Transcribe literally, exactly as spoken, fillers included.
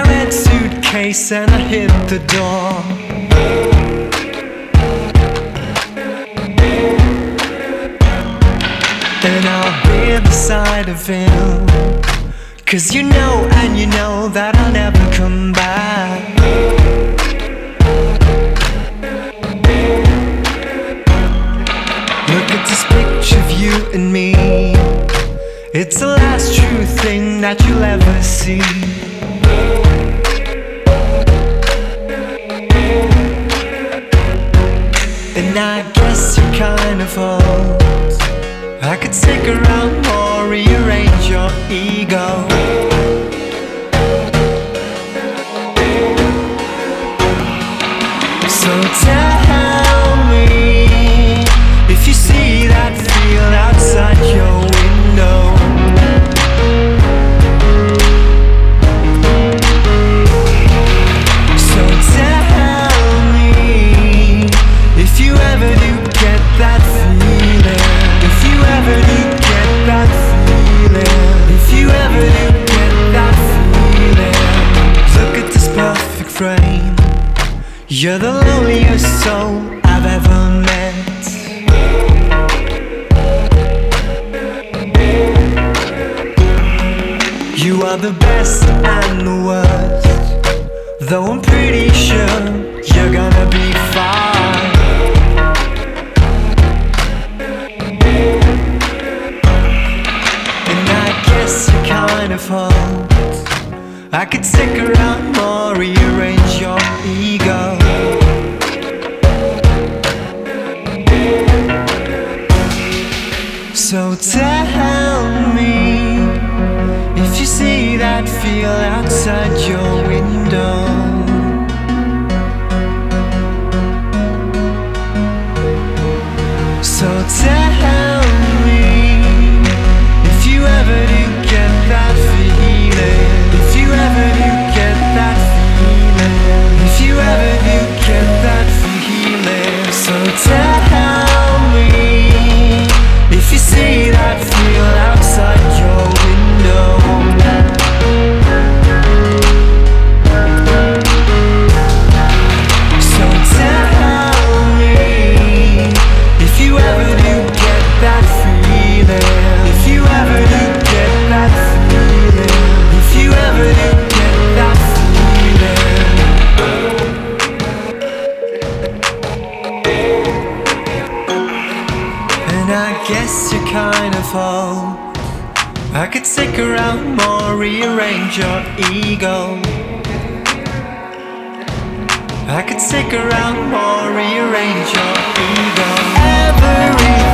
red suitcase and I hit the door. And I'll be beside of him, 'cause you know and you know that I'll never come back. Look at this picture of you and me. It's the last true thing that you'll ever see. And I guess you're kind of old. I could stick around or rearrange your ego. So tell me if you see that field outside your window. So tell me if you ever do get that feeling. If you ever do get that feeling. If you ever do get that feeling. Look at this perfect frame. You're the loneliest soul I've ever met. You are the best and the worst, though I'm pretty sure you're gonna be fine. And I guess you're kind of hot. I could stick around more, rearrange your ego. So tell me if you see that field outside your window. So tell me if you ever do get that feeling. If you ever do get that feeling. If you ever do get that feeling. So tell me if you see that field outside your window. So tell me if you ever do get that feeling. If you ever do get that feeling. If you ever do get that feeling. And I guess you're kind of old. I could stick around more, rearrange your ego. I could stick around more, rearrange your ego. Every